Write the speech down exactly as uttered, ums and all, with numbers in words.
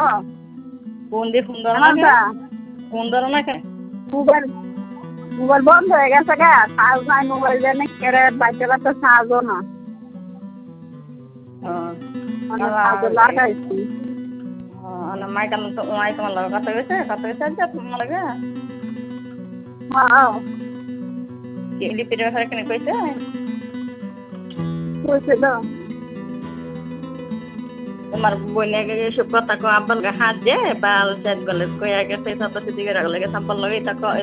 Phone দিয়ে phone ধরো না কেন? এমনটা ফোন ধরো না কেন? মোবাইল মোবাইল বন্ধ হয়ে গেছে গা চার্জ নাই মোবাইল জানি কেড়ে বাইতে বাইতে চার্জও না হ্যাঁ মানে চার্জ লাগাইছি মাই কেন মাই তোমার লগে কথা গেছে কথা গেছে আজ তোমার লগে হ্যাঁ লিপির ব্যাপারে কেন কইছে কইছে তো তোমার বোনের এসব কথা কো আব্বাল হাত দে বাল চাট গলে কইয়া গেছে তত দিকে রাখলে সাম্পল লগে তা